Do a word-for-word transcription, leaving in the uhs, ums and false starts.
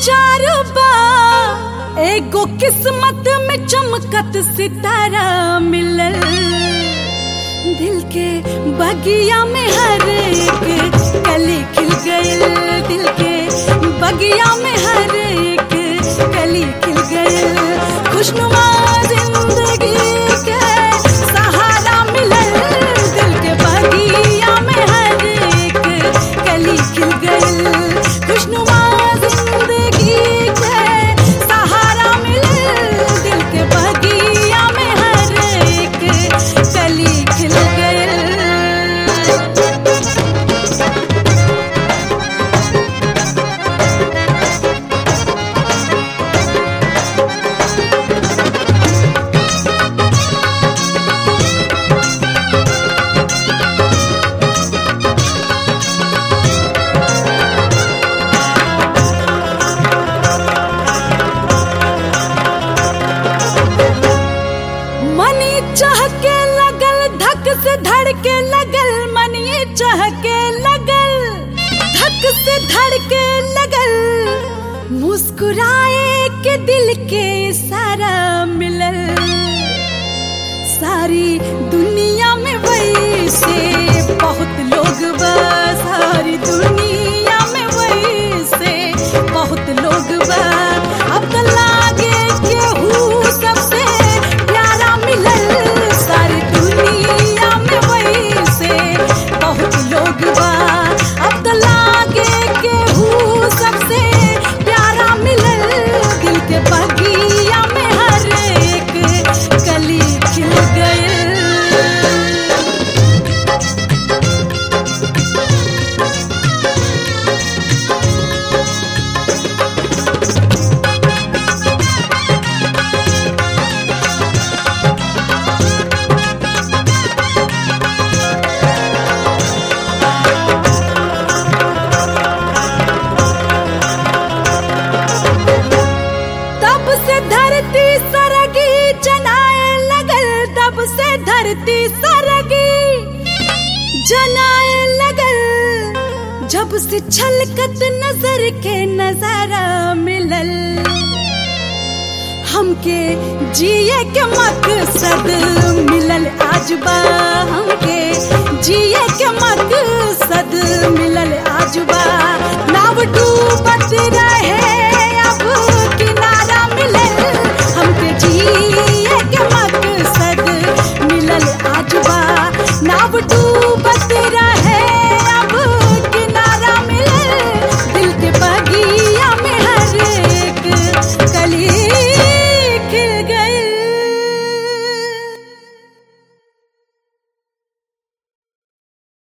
समाचार बा एगो किस्मत में चमकत सितारा मिलल। दिल के बगिया में हर एक कली खिल गइल, दिल के बगिया में हर एक कली खिल गइल। खुशनुमा जिंदगी के सहारा मिलल, दिल के बगिया में हर एक कली खिल गइल। खुशनुमा जिंदगी के सहारा मिलल, दिल के बगिया में हर एक कली खिल गइल। मनी चहके लगल, धक से धड़के लगल, मनी चहके लगल, धक से धड़के लगल। मुस्कुराए के दिल के इशारा मिलल। सारी दुनिया में वैसे बहुत लोग बा, सारी दुनिया में वैसे बहुत लोग बा। अब तो लागे केहू सबसे प्यारा मिलल। सारी दुनिया में वैसे बहुत लोग बा। अब तो लागे केहू सबसे प्यारा मिलल। दिल के बगिया में हर एक कली खिल गइल। तब से धरती सरगी जनाए लगल, तब से धरती सरगी जनाए लगल। जब से छलकत नजर के नजारा मिलल। हमके जिए के मकसद मिलल आज बा, हमके जिए के मकसद मिलल आज बा। नाव डूबत रहे